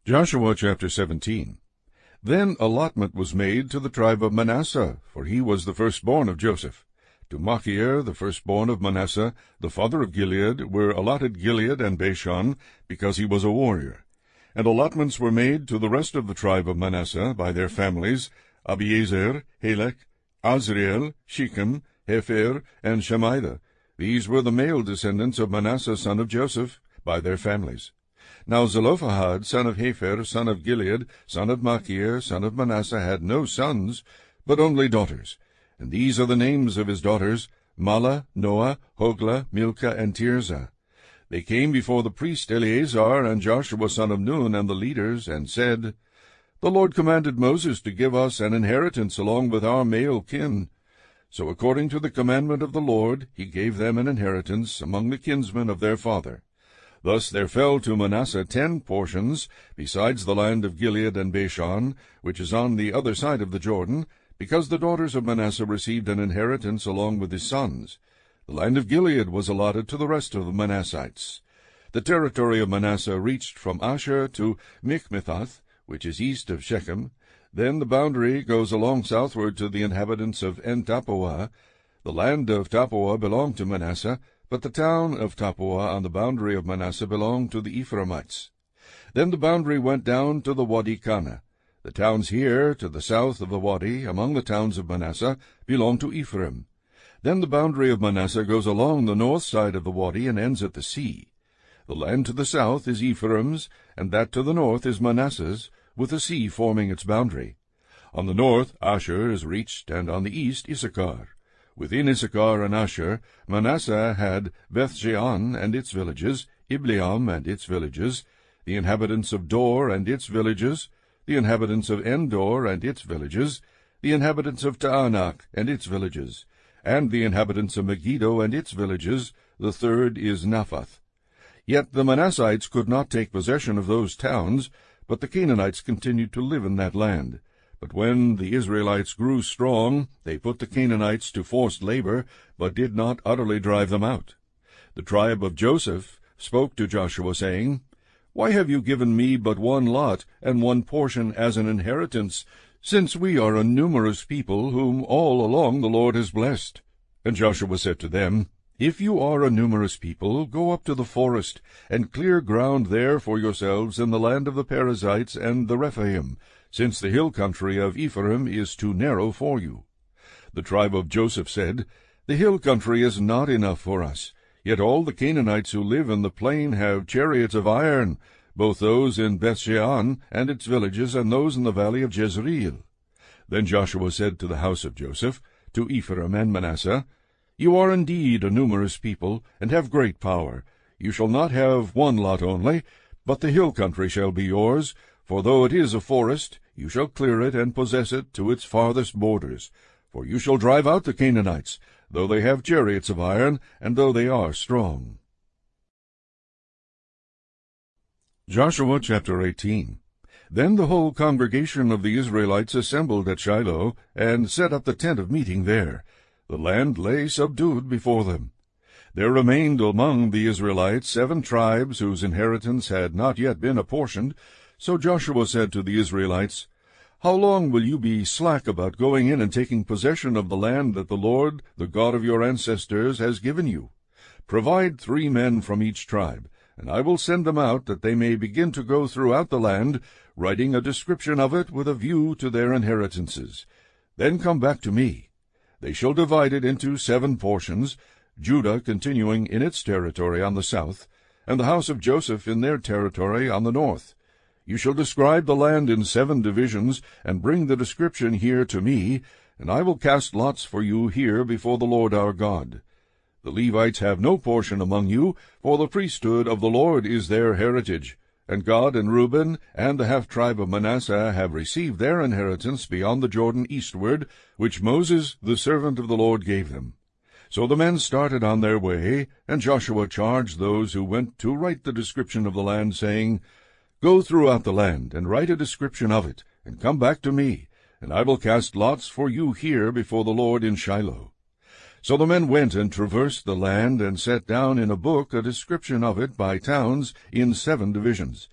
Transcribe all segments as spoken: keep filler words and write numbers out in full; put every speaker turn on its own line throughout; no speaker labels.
Joshua chapter seventeen. Then allotment was made to the tribe of Manasseh, for he was the firstborn of Joseph. To Machir, the firstborn of Manasseh, the father of Gilead, were allotted Gilead and Bashan, because he was a warrior. And allotments were made to the rest of the tribe of Manasseh by their families, Abiezer, Helek, Azriel, Shechem, Hepher, and Shemida. These were the male descendants of Manasseh son of Joseph, by their families. Now Zelophehad, son of Hepher, son of Gilead, son of Machir, son of Manasseh, had no sons, but only daughters. And these are the names of his daughters, Mahlah, Noah, Hoglah, Milcah, and Tirzah. They came before the priest Eleazar and Joshua son of Nun and the leaders, and said, The Lord commanded Moses to give us an inheritance along with our male kin. So according to the commandment of the Lord, he gave them an inheritance among the kinsmen of their father. Thus there fell to Manasseh ten portions, besides the land of Gilead and Bashan, which is on the other side of the Jordan, because the daughters of Manasseh received an inheritance along with his sons. The land of Gilead was allotted to the rest of the Manassites. The territory of Manasseh reached from Asher to Michmethath, which is east of Shechem. Then the boundary goes along southward to the inhabitants of En-Tappuah. The land of Tappuah belonged to Manasseh, but the town of Tappuah on the boundary of Manasseh belonged to the Ephraimites. Then the boundary went down to the Wadi Kana. The towns here, to the south of the Wadi, among the towns of Manasseh, belong to Ephraim. Then the boundary of Manasseh goes along the north side of the Wadi and ends at the sea. The land to the south is Ephraim's, and that to the north is Manasseh's, with the sea forming its boundary. On the north Asher is reached, and on the east Issachar. Within Issachar and Asher, Manasseh had Beth-shean and its villages, Ibleam and its villages, the inhabitants of Dor and its villages, the inhabitants of Endor and its villages, the inhabitants of Taanach and its villages, and the inhabitants of Megiddo and its villages. The third is Naphath. Yet the Manassites could not take possession of those towns, but the Canaanites continued to live in that land. But when the Israelites grew strong, they put the Canaanites to forced labor, but did not utterly drive them out. The tribe of Joseph spoke to Joshua, saying, Why have you given me but one lot, and one portion as an inheritance, since we are a numerous people, whom all along the Lord has blessed? And Joshua said to them, If you are a numerous people, go up to the forest, and clear ground there for yourselves in the land of the Perizzites and the Rephaim, since the hill country of Ephraim is too narrow for you. The tribe of Joseph said, The hill country is not enough for us, yet all the Canaanites who live in the plain have chariots of iron, both those in Beth-shean and its villages, and those in the valley of Jezreel. Then Joshua said to the house of Joseph, to Ephraim and Manasseh, You are indeed a numerous people, and have great power. You shall not have one lot only, but the hill country shall be yours, for though it is a forest, you shall clear it and possess it to its farthest borders. For you shall drive out the Canaanites, though they have chariots of iron, and though they are strong. Joshua chapter eighteen. Then the whole congregation of the Israelites assembled at Shiloh, and set up the tent of meeting there. The land lay subdued before them. There remained among the Israelites seven tribes whose inheritance had not yet been apportioned. So Joshua said to the Israelites, How long will you be slack about going in and taking possession of the land that the Lord, the God of your ancestors, has given you? Provide three men from each tribe, and I will send them out, that they may begin to go throughout the land, writing a description of it with a view to their inheritances. Then come back to me. They shall divide it into seven portions, Judah continuing in its territory on the south, and the house of Joseph in their territory on the north. You shall describe the land in seven divisions, and bring the description here to me, and I will cast lots for you here before the Lord our God. The Levites have no portion among you, for the priesthood of the Lord is their heritage, and Gad and Reuben and the half-tribe of Manasseh have received their inheritance beyond the Jordan eastward, which Moses the servant of the Lord gave them. So the men started on their way, and Joshua charged those who went to write the description of the land, saying, Go throughout the land, and write a description of it, and come back to me, and I will cast lots for you here before the Lord in Shiloh. So the men went and traversed the land, and set down in a book a description of it by towns in seven divisions.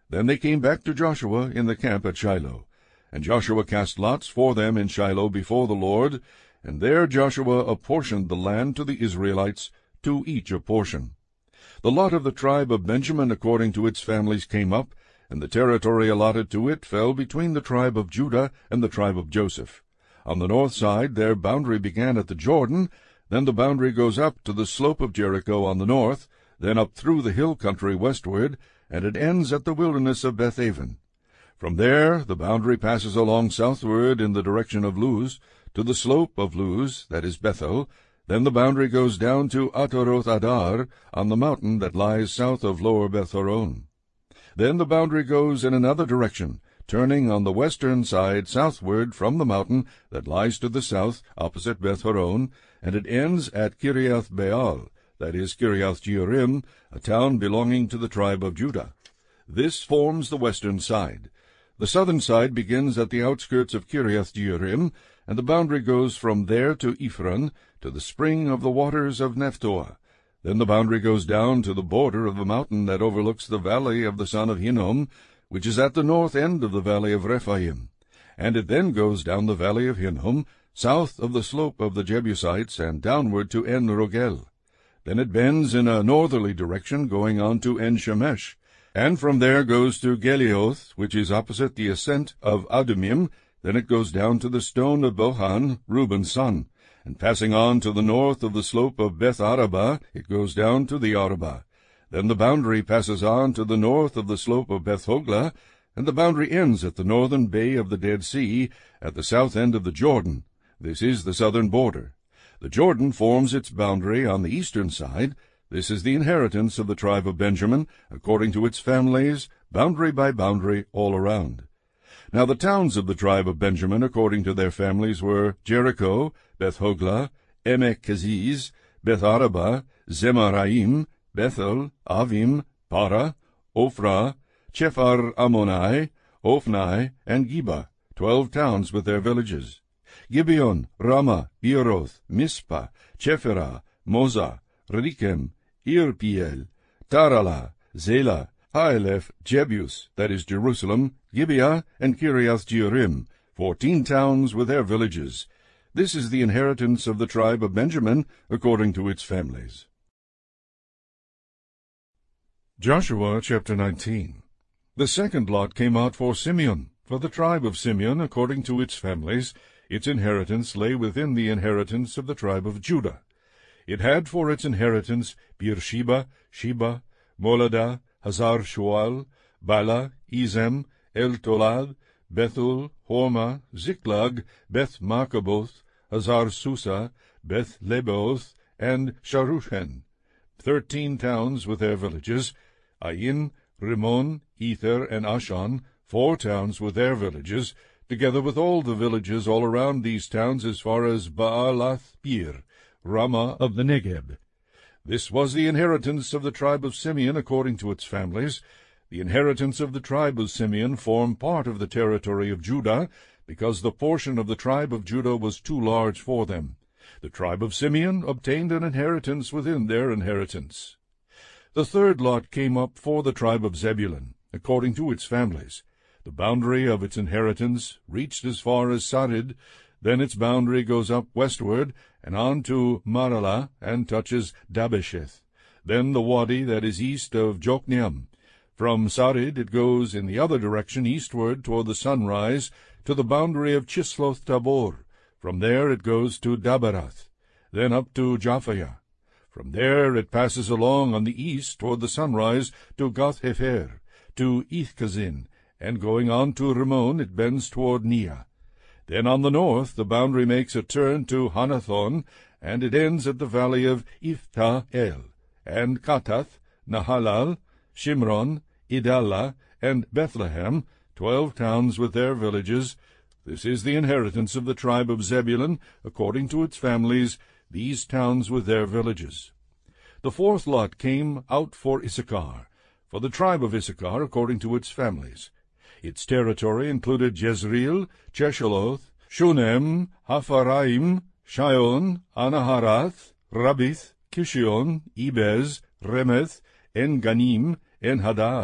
Then they came back to Joshua in the camp at Shiloh. And Joshua cast lots for them in Shiloh before the Lord, and there Joshua apportioned the land to the Israelites, to each a portion. The lot of the tribe of Benjamin according to its families came up, and the territory allotted to it fell between the tribe of Judah and the tribe of Joseph. On the north side their boundary began at the Jordan, then the boundary goes up to the slope of Jericho on the north, then up through the hill country westward, and it ends at the wilderness of Bethaven. From there the boundary passes along southward in the direction of Luz, to the slope of Luz, that is Bethel. Then the boundary goes down to Ataroth Adar, on the mountain that lies south of Lower Beth-horon. Then the boundary goes in another direction, turning on the western side southward from the mountain that lies to the south, opposite Beth-horon, and it ends at Kiriath Baal, that is Kiriath Jearim, a town belonging to the tribe of Judah. This forms the western side. The southern side begins at the outskirts of Kiriath Jearim, and the boundary goes from there to Ephron, to the spring of the waters of Nephtoah. Then the boundary goes down to the border of the mountain that overlooks the valley of the son of Hinnom, which is at the north end of the valley of Rephaim. And it then goes down the valley of Hinnom, south of the slope of the Jebusites, and downward to En-Rogel. Then it bends in a northerly direction, going on to En-Shemesh, and from there goes to Gelioth, which is opposite the ascent of Adumim. Then it goes down to the stone of Bohan, Reuben's son, and passing on to the north of the slope of Beth-Arabah, it goes down to the Arabah. Then the boundary passes on to the north of the slope of Beth-Hoglah, and the boundary ends at the northern bay of the Dead Sea, at the south end of the Jordan. This is the southern border. The Jordan forms its boundary on the eastern side. This is the inheritance of the tribe of Benjamin, according to its families, boundary by boundary all around. Now the towns of the tribe of Benjamin, according to their families, were Jericho, Beth-Hoglah, Emek-Keziz, Beth-Arabah, Zemaraim, Bethel, Avim, Para, Ophrah, Chephar-Ammoni, Ophni, and Geba, twelve towns with their villages. Gibeon, Ramah, Beeroth, Mizpah, Chephirah, Moza, Rekem, Irpiel, Tarala, Zela, Haelef, Jebus, that is Jerusalem, Gibeah, and Kiriath Jearim, fourteen towns with their villages. This is the inheritance of the tribe of Benjamin, according to its families. Joshua chapter nineteen. The second lot came out for Simeon. For the tribe of Simeon, according to its families, its inheritance lay within the inheritance of the tribe of Judah. It had for its inheritance Beersheba, Sheba, Moladah, Hazar-Shual, Bala, Ezem, El-Tolad, Bethul, Hormah, Ziklag, Beth-Markaboth, Hazar-Susa, Beth-Lebaoth, and Sharushen, thirteen towns with their villages, Ain, Rimmon, Ether, and Ashan, four towns with their villages, together with all the villages all around these towns as far as Baalath-Beer, Ramah of the Negeb. This was the inheritance of the tribe of Simeon according to its families. The inheritance of the tribe of Simeon formed part of the territory of Judah, because the portion of the tribe of Judah was too large for them. The tribe of Simeon obtained an inheritance within their inheritance. The third lot came up for the tribe of Zebulun, according to its families. The boundary of its inheritance reached as far as Sarid. Then its boundary goes up westward, and on to Maralah, and touches Dabesheth. Then the wadi that is east of Jokneam. From Sarid it goes in the other direction eastward toward the sunrise, to the boundary of Chisloth Tabor. From there it goes to Daberath, then up to Japhia. From there it passes along on the east toward the sunrise to Gath-Hefer, to Ithkazin, and going on to Rimmon it bends toward Neah. Then on the north the boundary makes a turn to Hanathon, and it ends at the valley of Iphta-El, and Katath, Nahalal, Shimron, Idallah, and Bethlehem, twelve towns with their villages. This is the inheritance of the tribe of Zebulun, according to its families, these towns with their villages. The fourth lot came out for Issachar, for the tribe of Issachar, according to its families. Its territory included Jezreel, Cheshaloth, Shunem, Hapharaim, Shion, Anaharath, Rabith, Kishion, Ebez, Remeth, En-Ganim, En-Hadah,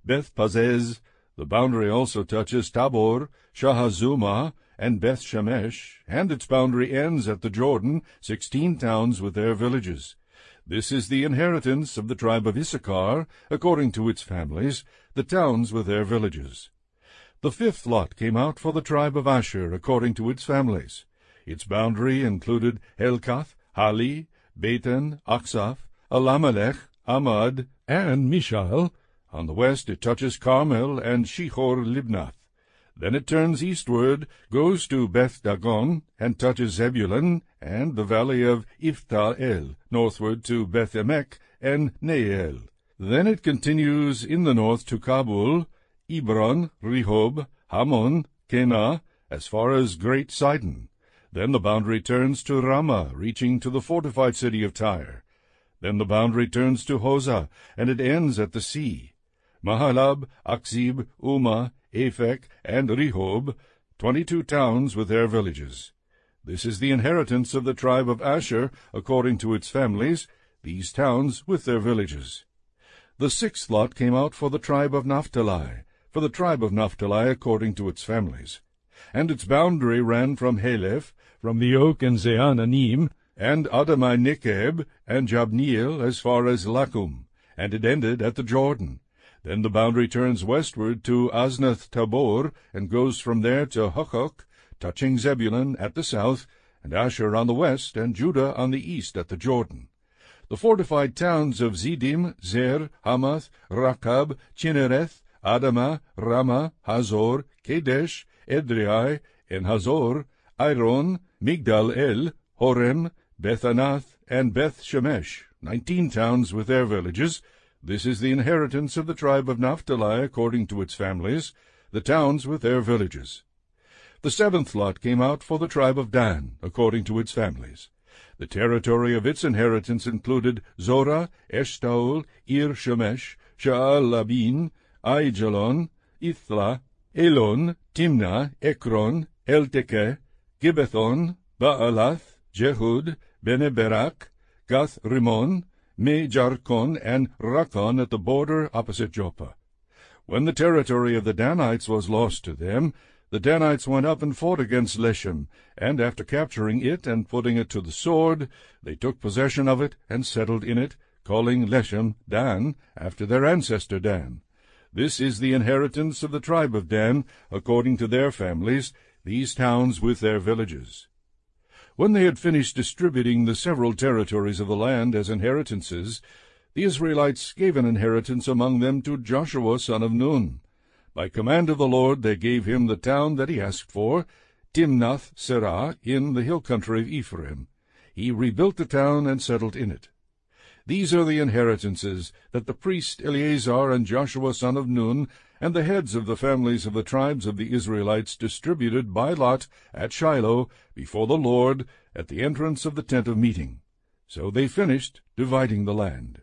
Beth-Pazez. The boundary also touches Tabor, Shahazumah, and Beth-Shemesh, and its boundary ends at the Jordan, sixteen towns with their villages. This is the inheritance of the tribe of Issachar, according to its families, the towns with their villages. The fifth lot came out for the tribe of Asher, according to its families. Its boundary included Helkath, Hali, Beten, Aksaph, Alamelech, Amad, and Mishael. On the west it touches Carmel and Shihor-Libnath. Then it turns eastward, goes to Beth-Dagon, and touches Zebulun and the valley of Ifta-el, northward to Beth-Emek and Neiel. Then it continues in the north to Kabul, Ebron, Rehob, Hamon, Kenah, as far as Great Sidon. Then the boundary turns to Ramah, reaching to the fortified city of Tyre. Then the boundary turns to Hosah, and it ends at the sea. Mahalab, Akzib, Umah, Aphek, and Rehob, twenty-two towns with their villages. This is the inheritance of the tribe of Asher, according to its families, these towns with their villages. The sixth lot came out for the tribe of Naphtali, for the tribe of Naphtali according to its families. And its boundary ran from Haleph, from the oak and Zeananim, and Adamai Nekeb, and Jabneel, as far as Lakum, and it ended at the Jordan. Then the boundary turns westward to Aznath Tabor, and goes from there to Hukkok, touching Zebulun at the south, and Asher on the west, and Judah on the east at the Jordan. The fortified towns of Zidim, Zer, Hamath, Rakab, Chinnereth, Adamah, Ramah, Hazor, Kadesh, Edrei, En Hazor, Iron, Migdal-el, Horem, Beth-Anath, and Beth-Shemesh, nineteen towns with their villages. This is the inheritance of the tribe of Naphtali according to its families, the towns with their villages. The seventh lot came out for the tribe of Dan, according to its families. The territory of its inheritance included Zorah, Eshtaol, Ir-Shemesh, Sha'al-Labin, Aijalon, Ithla, Elon, Timnah, Ekron, Eltekeh, Gibbethon, Baalath, Jehud, Bene-Berak, Gath-Rimmon, Me-Jarkon, and Rakkon at the border opposite Joppa. When the territory of the Danites was lost to them, the Danites went up and fought against Leshem, and after capturing it and putting it to the sword, they took possession of it and settled in it, calling Leshem Dan, after their ancestor Dan. This is the inheritance of the tribe of Dan, according to their families, these towns with their villages. When they had finished distributing the several territories of the land as inheritances, the Israelites gave an inheritance among them to Joshua son of Nun. By command of the Lord they gave him the town that he asked for, Timnath-Serah, in the hill country of Ephraim. He rebuilt the town and settled in it. These are the inheritances that the priest Eleazar and Joshua son of Nun and the heads of the families of the tribes of the Israelites distributed by lot at Shiloh before the Lord at the entrance of the tent of meeting. So they finished dividing the land.